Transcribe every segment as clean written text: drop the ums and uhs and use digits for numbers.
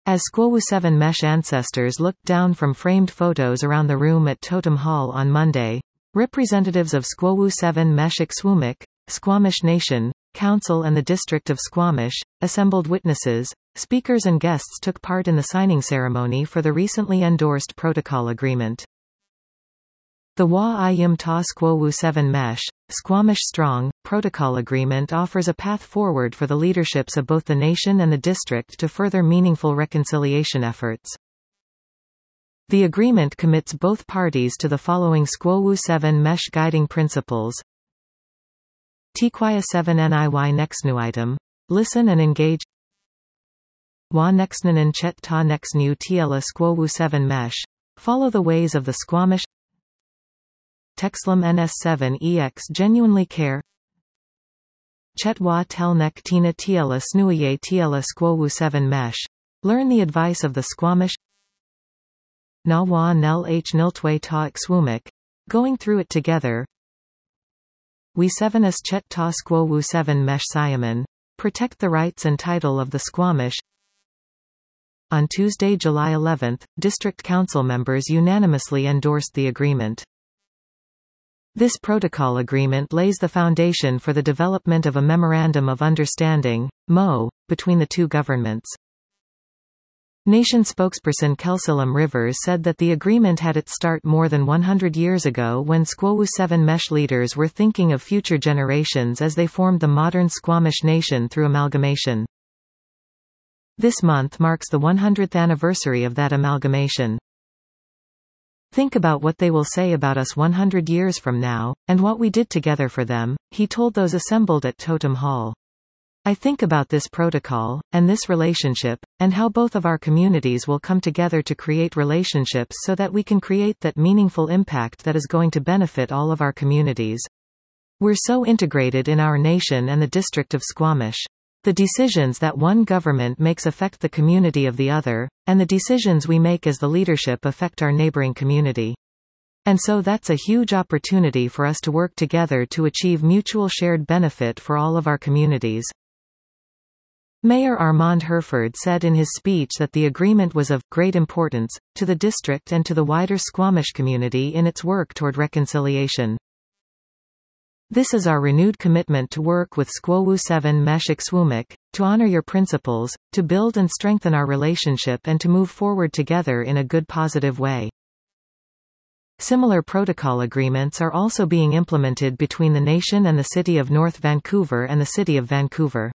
As Squawu7 Mesh ancestors looked down from framed photos around the room at Totem Hall on Monday, representatives of Squawu7 Mesh Ikswumik, Squamish Nation, Council and the District of Squamish, assembled witnesses, speakers and guests took part in the signing ceremony for the recently endorsed protocol agreement. The Wa Ayim Ta Squawu7 Mesh, Squamish Strong, protocol agreement offers a path forward for the leaderships of both the nation and the district to further meaningful reconciliation efforts. The agreement commits both parties to the following Squawu7 Mesh guiding principles. Tikwaya 7 Niy Nexnu item. Listen and engage. Wa Nexnanan Chet Ta Nexnu Tla Squawu7 Mesh. Follow the ways of the Squamish. Texlam NS7EX genuinely care. Chetwa Telnek Tina Tla Snuye Tla Squawu7 Mesh. Learn the advice of the Squamish. Nawa Nel H Niltwe Ta Ikswumik. Going through it together. We 7s Chet Ta Squawu7 Mesh Siaman. Protect the rights and title of the Squamish. On Tuesday, July 11, District Council members unanimously endorsed the agreement. This protocol agreement lays the foundation for the development of a Memorandum of Understanding, MO, between the two governments. Nation spokesperson Kelsilam Rivers said that the agreement had its start more than 100 years ago when Squawu7 Mesh leaders were thinking of future generations as they formed the modern Squamish nation through amalgamation. This month marks the 100th anniversary of that amalgamation. Think about what they will say about us 100 years from now, and what we did together for them, he told those assembled at Totem Hall. I think about this protocol, and this relationship, and how both of our communities will come together to create relationships so that we can create that meaningful impact that is going to benefit all of our communities. We're so integrated in our nation and the district of Squamish. The decisions that one government makes affect the community of the other, and the decisions we make as the leadership affect our neighboring community. And so that's a huge opportunity for us to work together to achieve mutual shared benefit for all of our communities. Mayor Armand Herford said in his speech that the agreement was of great importance to the district and to the wider Squamish community in its work toward reconciliation. This is our renewed commitment to work with Squawu7 Mesh Ikswumik, to honor your principles, to build and strengthen our relationship and to move forward together in a good positive way. Similar protocol agreements are also being implemented between the nation and the City of North Vancouver and the City of Vancouver.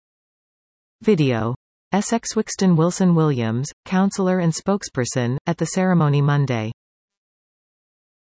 Video. Essex Wixton Wilson Williams, councillor and spokesperson, at the ceremony Monday.